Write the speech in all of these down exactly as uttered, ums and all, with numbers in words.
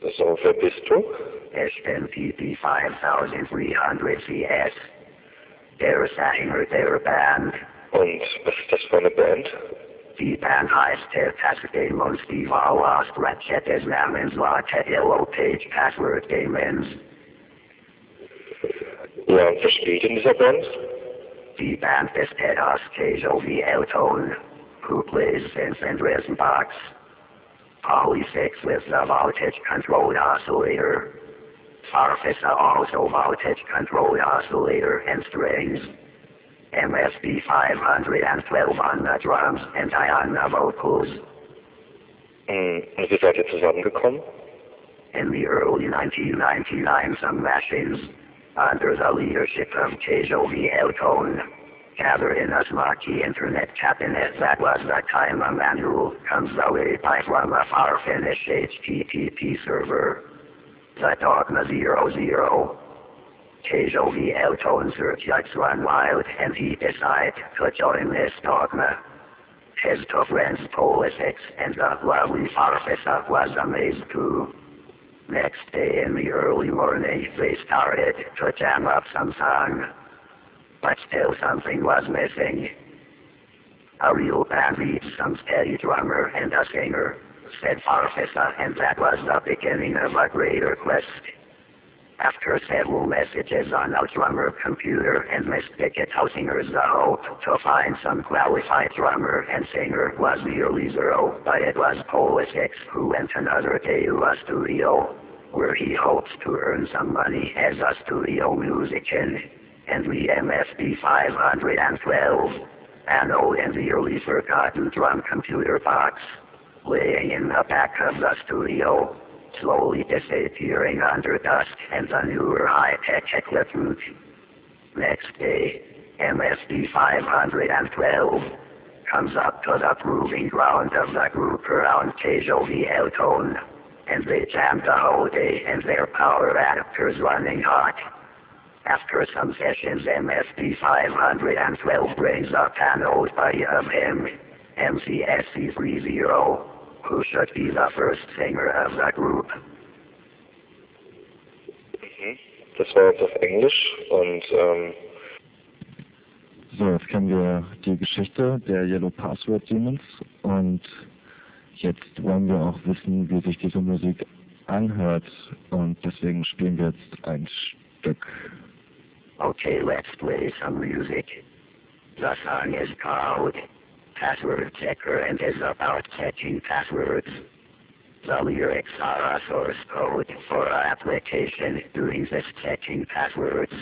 So, wer bist du? S M P P five thousand three hundred C S. Der Sänger der Band. Und was ist das für eine Band? Die Band heißt der Passwort Steve Awas Ratchet des Namens Latte Yellow Page Password Gamens. Ja, und wer spielt in dieser Band? Die Band besteht aus Kejo V. Elton, who plays synth and rhythm box. Poly six with the voltage controlled oscillator. Farfisa also voltage controlled oscillator and strings. M S B five twelve on the drums and I on the vocals. Hm, und wie seid ihr zusammengekommen? In the early nineteen ninety-nine, some machines, under the leadership of Kejo V. Elton, gathered in a smoky internet cabinet that was the time a manual comes away by from a far-finished H T T P server. The Dogma zero zero. Kejo V. Elton's circuits run wild and he decided to join this dogma. His two friends Politics and the lovely Farfisa was amazed too. Next day in the early morning they started to jam up some song. But still something was missing. A real band needs some steady drummer and a singer, said Farfisa, and that was the beginning of a greater quest. After several messages on a drummer computer and mistaken singers, the hope to find some qualified drummer and singer was nearly zero, but it was Politics who went another day to a studio, where he hoped to earn some money as a studio musician, and the M S B five twelve, an old and nearly forgotten drum computer box, laying in the back of the studio, slowly disappearing under dust and the newer high-tech equipment. Next day, M S B five twelve comes up to the proving ground of the group around Kejo V. Elton, and they jammed the whole day and their power adapters running hot. After some sessions, M S B five twelve brings up an old buddy of him, M C S C thirty, who should be the first singer of the group. Mhm. Das war jetzt auf Englisch und ähm so, jetzt kennen wir die Geschichte der Yellow Password Demons und jetzt wollen wir auch wissen, wie sich diese Musik anhört und deswegen spielen wir jetzt ein Stück. Okay, let's play some music. The song is called Password Checker and is about checking passwords. The lyrics are a source code for an application doing this checking passwords.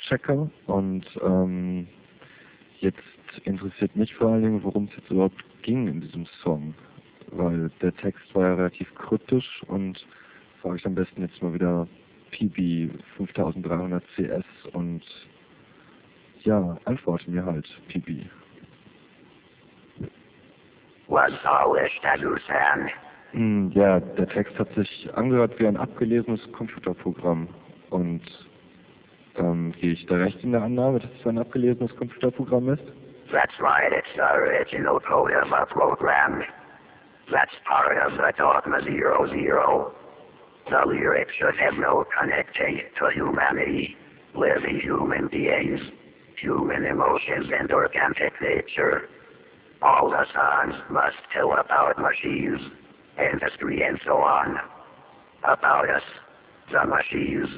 Fact-Checker und ähm, jetzt interessiert mich vor allen Dingen, worum es jetzt überhaupt ging in diesem Song, weil der Text war ja relativ kryptisch und frage ich am besten jetzt mal wieder P B fünftausenddreihundert C S und ja, antworte mir halt, P B. Was soll ich dazu sagen? Hm, ja, der Text hat sich angehört wie ein abgelesenes Computerprogramm. Und ähm, gehe ich da recht in der Annahme, dass es ein abgelesenes Computerprogramm ist? That's right, it's the original code of a program. That's part of the Dogma Zero Zero. The lyrics should have no connecting to humanity, living human beings, human emotions and organic nature. All the songs must tell about machines, industry and so on. About us, the machines.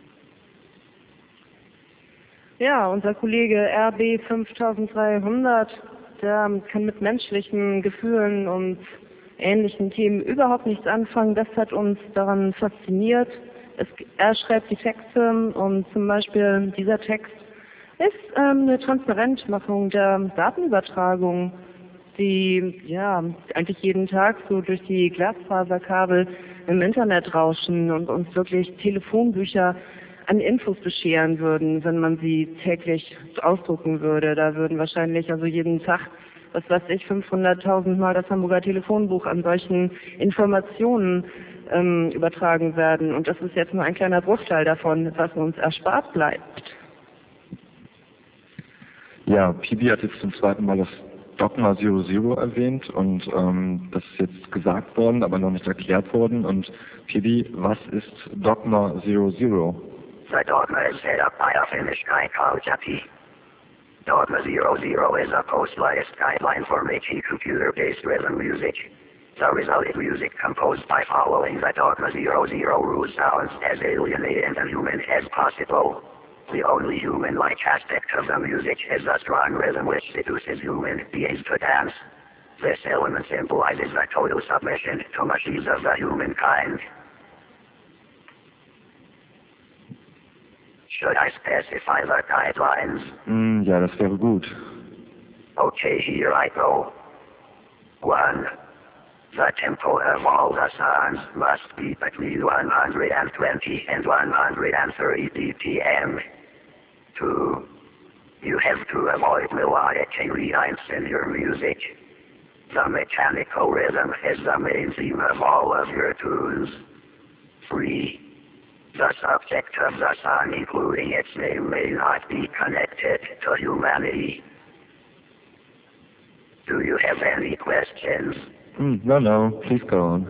Ja, unser Kollege R B fünftausenddreihundert, der kann mit menschlichen Gefühlen und ähnlichen Themen überhaupt nichts anfangen. Das hat uns daran fasziniert. Es, er schreibt die Texte und zum Beispiel dieser Text ist ähm, eine Transparentmachung der Datenübertragung, die ja eigentlich jeden Tag so durch die Glasfaserkabel im Internet rauschen und uns wirklich Telefonbücher an Infos bescheren würden, wenn man sie täglich ausdrucken würde. Da würden wahrscheinlich also jeden Tag, was weiß ich, fünfhunderttausend Mal das Hamburger Telefonbuch an solchen Informationen ähm, übertragen werden. Und das ist jetzt nur ein kleiner Bruchteil davon, was uns erspart bleibt. Ja, P B hat jetzt zum zweiten Mal das Dogma Zero Zero erwähnt und ähm, das ist jetzt gesagt worden, aber noch nicht erklärt worden. Und P B, was ist Dogma Zero Zero? The Dogma is set up by a Finnish guy called Jackie. Dogma Zero Zero is a post-latest guideline for making computer-based rhythm music. The resulting music composed by following the Dogma Zero Zero rules sounds as alienating and human as possible. The only human-like aspect of the music is the strong rhythm which seduces human beings to dance. This element symbolizes the total submission to machines of the humankind. Should I specify the guidelines? Mm, ja, das wäre gut. Okay, here I go. One. The tempo of all the songs must be between one hundred twenty and one hundred thirty B P M. Two. You have to avoid melodic rewinds in your music. The mechanical rhythm is the main theme of all of your tunes. Three. The subject of the song, including its name, may not be connected to humanity. Do you have any questions? Mm, no, no, please go on.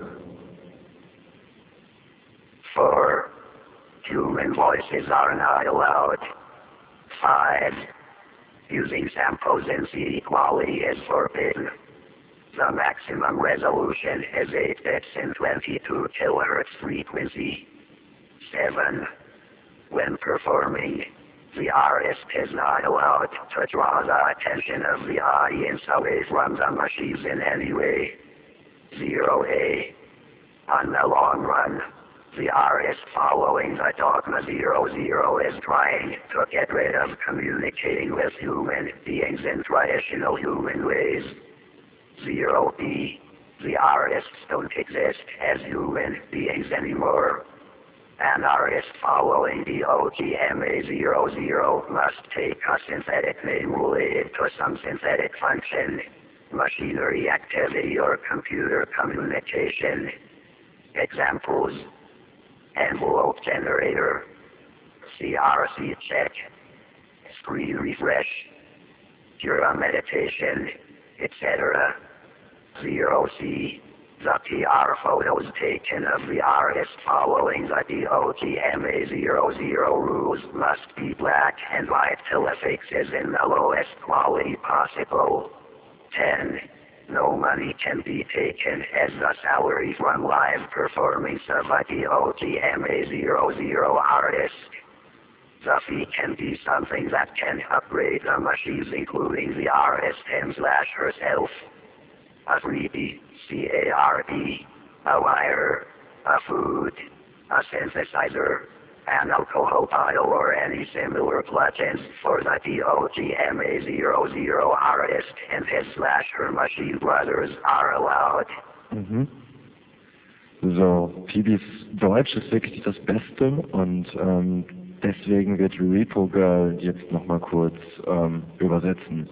Four. Human voices are not allowed. Five. Using samples in C D quality is forbidden. The maximum resolution is eight bits in twenty-two kilohertz frequency. Seven. When performing, the artist is not allowed to draw the attention of the audience away from the machines in any way. Zero A. On the long run, the artist following the Dogma Zero Zero is trying to get rid of communicating with human beings in traditional human ways. Zero B. The artists don't exist as human beings anymore. An artist following the O G M A zero zero must take a synthetic name related to some synthetic function, machinery activity or computer communication. Examples: envelope generator, C R C check, screen refresh, Jura meditation, et cetera. Zero C. The P R photos taken of the artist following the D O G M A zero zero rules must be black and white till the fix is in the lowest quality possible. ten. No money can be taken as the salary from live performance of a D O G M A zero zero artist. The fee can be something that can upgrade the machines, including the artist him slash herself. A freebie, C A R B, a wire, a food, a synthesizer, and alcohol pile or any similar plugins for the T O G M A zero zero artist and his slasher machine brothers are allowed. Mhm. So, Pibis Deutsch ist wirklich das Beste und ähm, deswegen wird Repo Girl jetzt nochmal kurz ähm, übersetzen.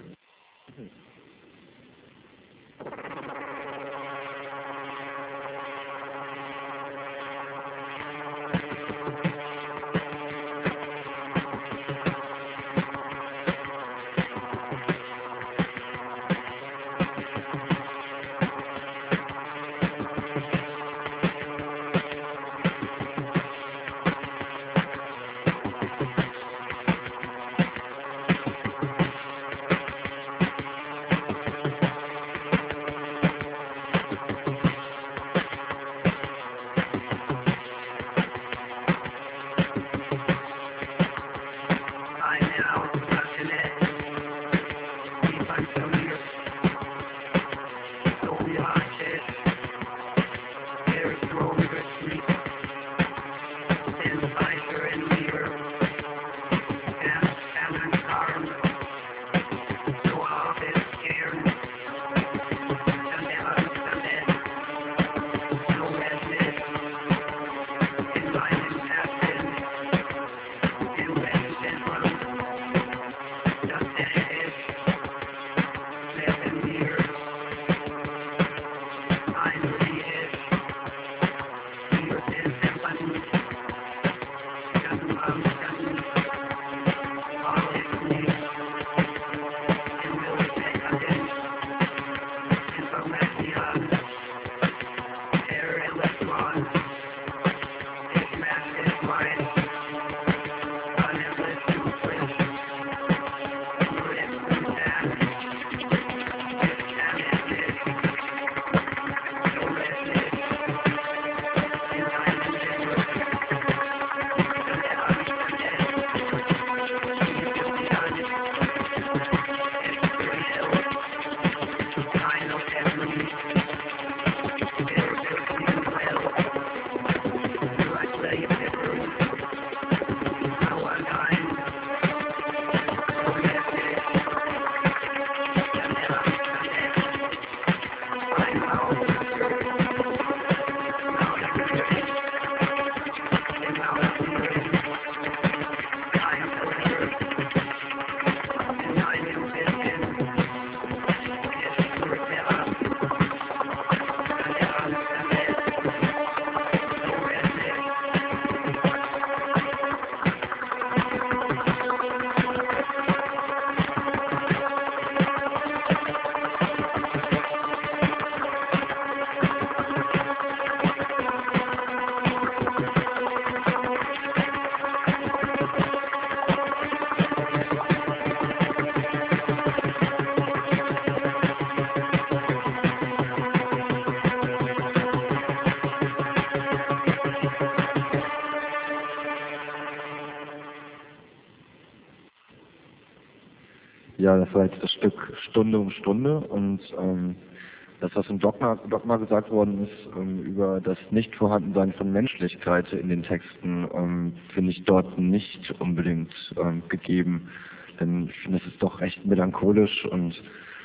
Ja, das war jetzt das Stück Stunde um Stunde und ähm, das, was im Dogma, Dogma gesagt worden ist ähm, über das Nichtvorhandensein von Menschlichkeit in den Texten, ähm, finde ich dort nicht unbedingt ähm, gegeben. Denn ich finde, es ist doch recht melancholisch und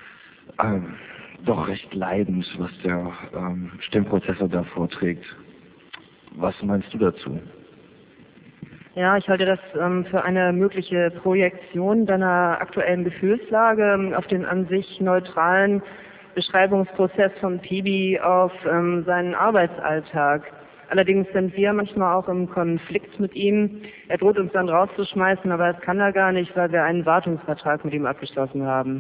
ähm, doch recht leidend, was der ähm, Stimmprozessor da vorträgt. Was meinst du dazu? Ja, ich halte das ähm, für eine mögliche Projektion deiner aktuellen Gefühlslage ähm, auf den an sich neutralen Beschreibungsprozess von Pibi auf ähm, seinen Arbeitsalltag. Allerdings sind wir manchmal auch im Konflikt mit ihm. Er droht uns dann rauszuschmeißen, aber das kann er gar nicht, weil wir einen Wartungsvertrag mit ihm abgeschlossen haben.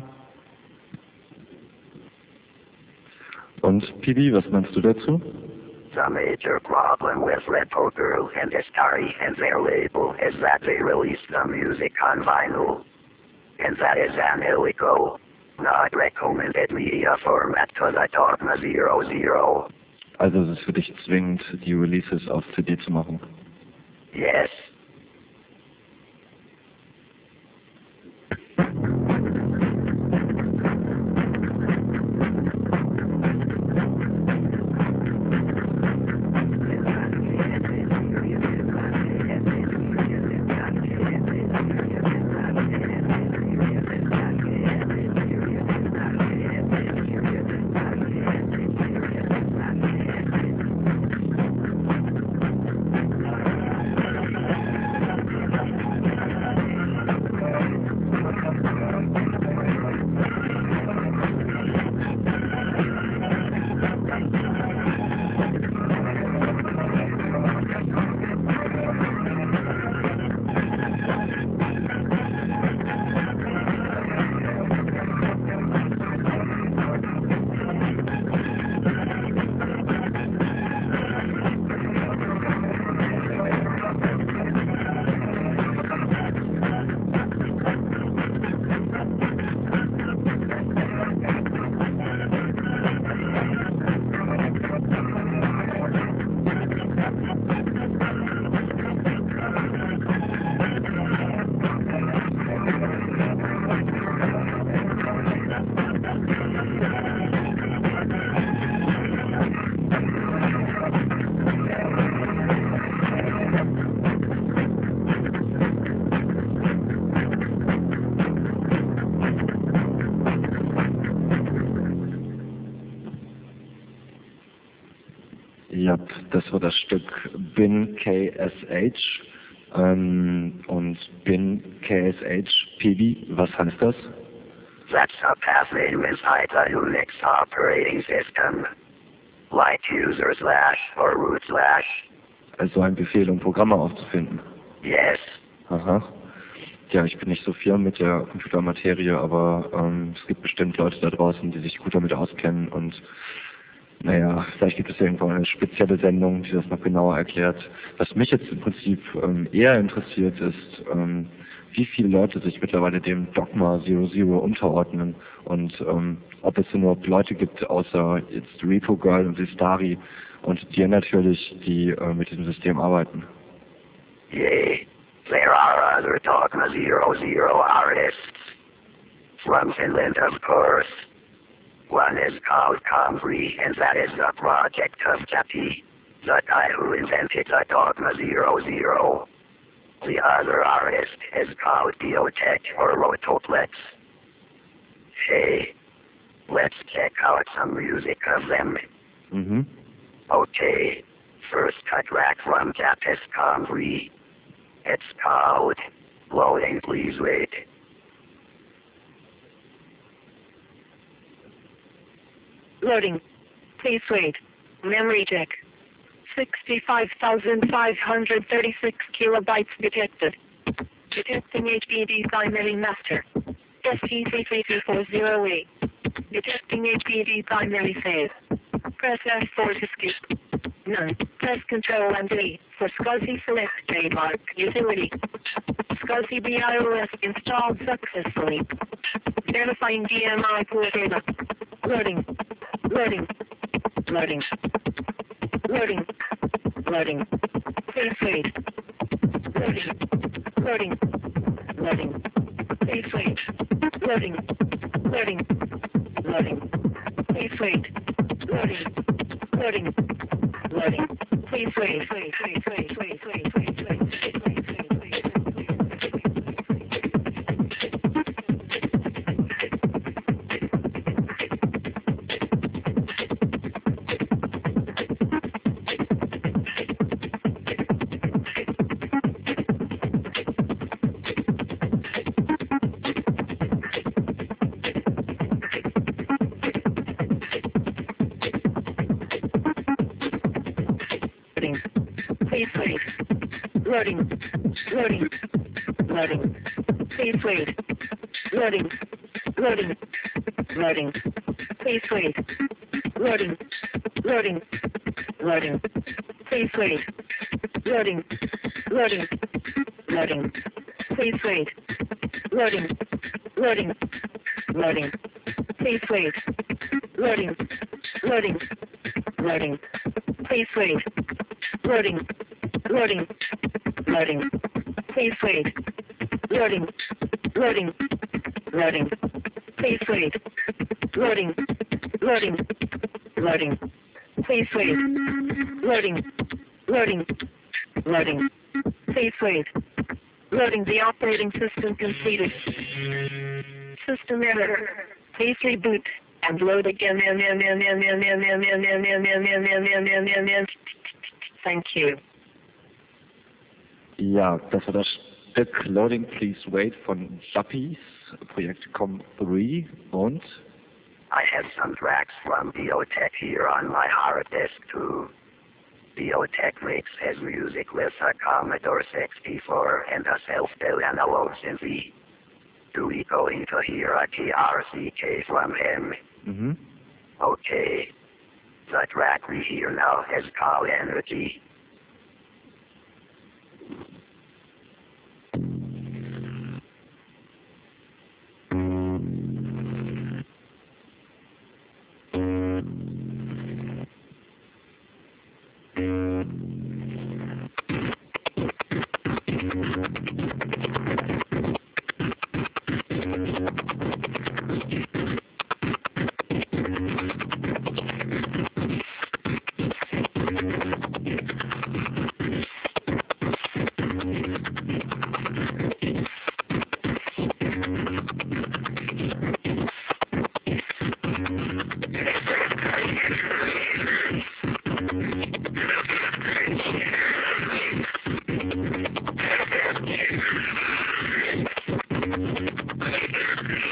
Und Pibi, was meinst du dazu? The major problem with Repo Girl and Istari and their label is that they release the music on vinyl. And that is an illegal, not recommended media format to the Dogma zero zero. Also es ist für dich zwingend, die Releases auf C D zu machen? Yes. das war das Stück Bin K S H ähm, und Bin K S H P B. Was heißt das? That's a path name inside the Unix operating system. Like user slash or root slash. Also ein Befehl, um Programme aufzufinden. Yes. Aha. Ja, ich bin nicht so firm mit der Computermaterie, aber ähm, es gibt bestimmt Leute da draußen, die sich gut damit auskennen und naja, vielleicht gibt es irgendwo eine spezielle Sendung, die das noch genauer erklärt. Was mich jetzt im Prinzip ähm, eher interessiert ist, ähm, wie viele Leute sich mittlerweile dem Dogma Zero Zero unterordnen und ähm, ob es überhaupt Leute gibt, außer jetzt Repo Girl und Sistari und dir natürlich, die äh, mit diesem System arbeiten. Yea, there are other Dogma Zero Zero artists. From Finland, of course. One is called Comfrey, and that is the project of Chappie, the guy who invented the Dogma Zero Zero. The other artist is called Biotech or Rotoplex. Hey, let's check out some music of them. Mm-hmm. Okay, first a track from Capis Comfrey. It's called Loading, Please Wait. Loading. Please wait. Memory check. sixty-five thousand five hundred thirty-six kilobytes detected. Detecting H D D primary master. S T three three two four zero eight. Detecting H D D primary save. Press F four to skip. None. Press Control and D for SCSI select trademark utility. SCSI BIOS installed successfully. Verifying D M I pool data. Loading. Loading. Loading. Loading. Loading. Please wait. Loading. Loading. Loading. Please wait. Loading. Loading. Loading. Please wait. Loading. Loading. Loading. Please wait. Wait. Wait. Wait. Wait. Wait. Wait. Wait. Wait. Please wait. Loading. Loading. Loading. Please wait. Loading. Loading. Loading. Please wait. Loading. Loading. Loading. Please wait. Loading. Loading. Loading. Please wait. Loading. Loading. Loading. Please wait. Loading. Loading. Loading. Please wait. Loading. Loading. Loading. Please wait. Loading. Loading. Loading. Please wait. Loading. Loading. Loading. Please wait. Loading. Loading. Loading. Please wait. Loading the operating system completed. System error. Please reboot and load again. Thank you. Ja, das war das Stück Loading Please Wait von Jappies, Projekt Com drei und I have some tracks from Biotech here on my hard disk too. Biotech makes his music with a Commodore sixty-four and a self-built analog synth. Do we going to hear a T R C K from him? mm-hmm. Okay. The track we hear now is called Energy.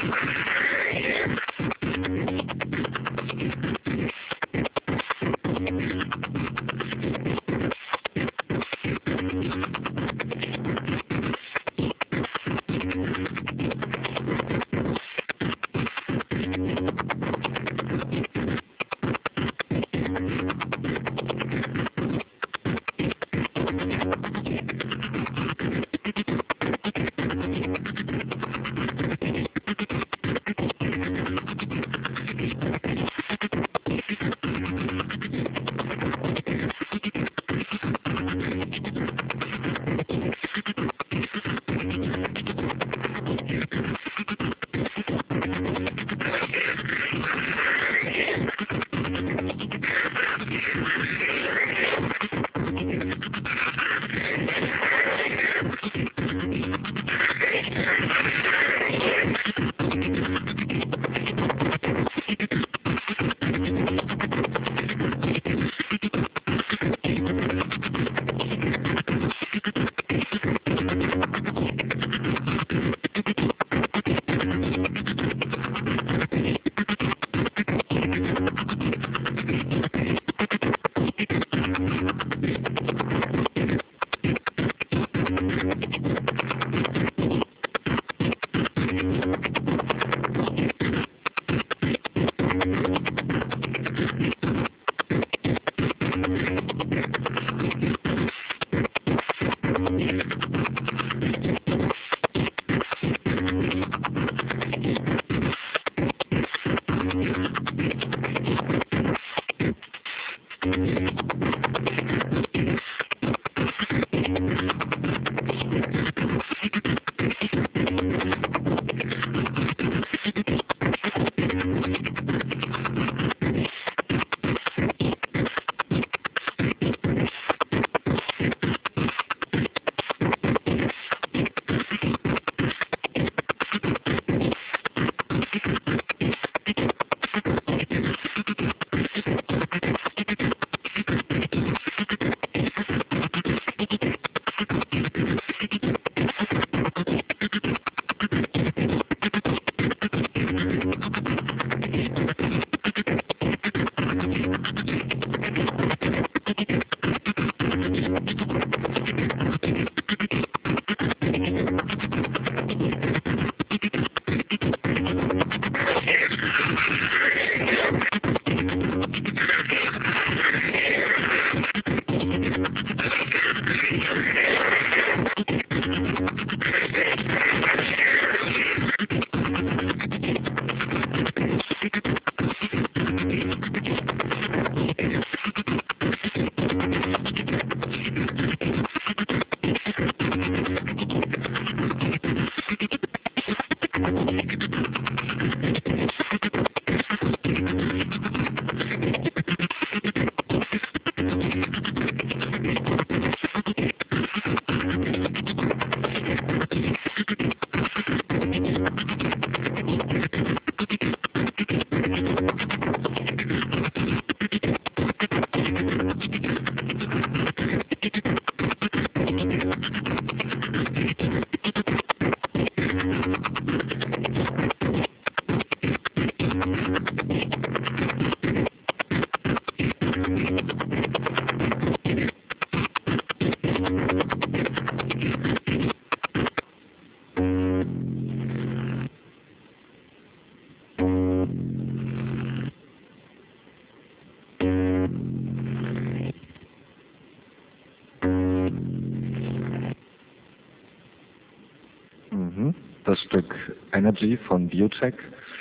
Das Stück Energy von Biotech.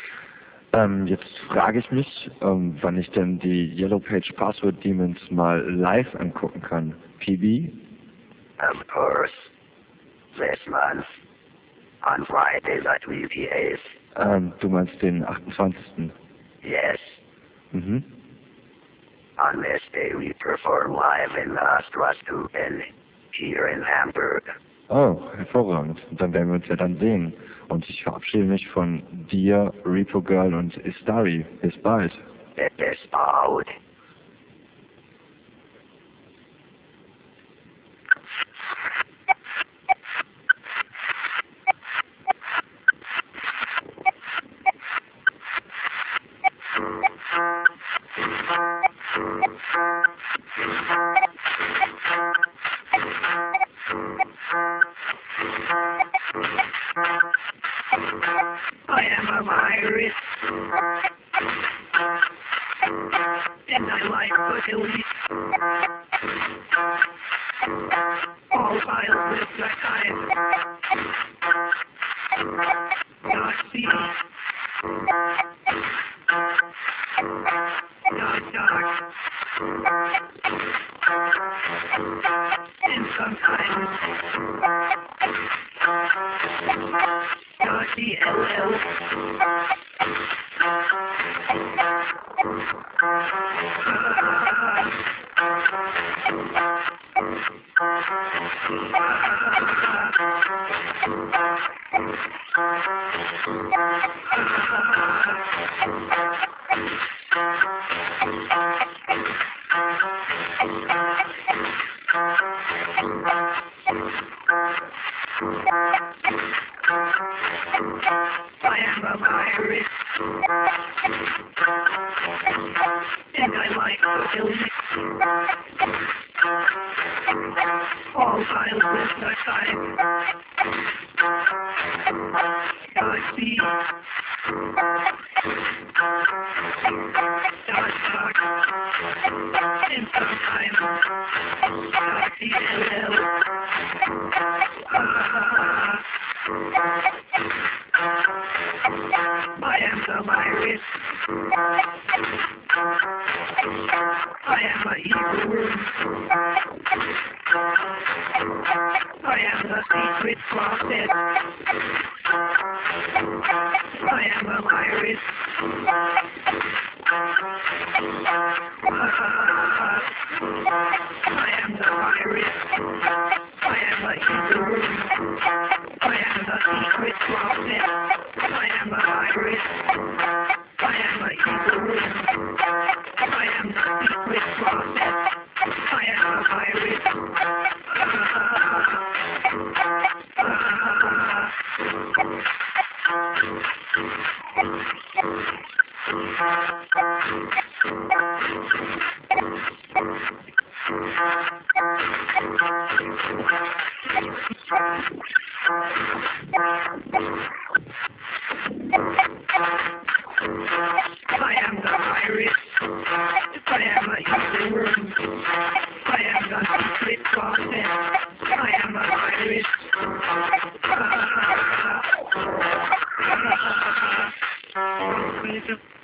Ähm, jetzt frage ich mich, ähm, wann ich denn die Yellow Page Password Demons mal live angucken kann. P B? Of course. This month. On Fridays at V P As. Ähm, du meinst den achtundzwanzigsten Yes. Mhm. On this day we perform live in the Straßstuben. Here in Hamburg. Oh, hervorragend. Dann werden wir uns ja dann sehen. Und ich verabschiede mich von dir, Repo Girl und Istari. Bis bald. Bis bald. I am a virus, and I like to delete all files with the time. Dot C. Dot doc. And sometimes dot D L L. I am a virus, and I like to delete all files with the time. Dot C. Dot doc. And sometimes dot D L L. I am the virus. I am a evil worm. I am the secret prophet. I am a virus. I am the virus. I am a evil worm. I am the secret prophet. I am a virus. I am a evil worm. I am the secret prophet. I am a virus. I am the virus. I am a evil worm. I am the secret prophet. I am a virus.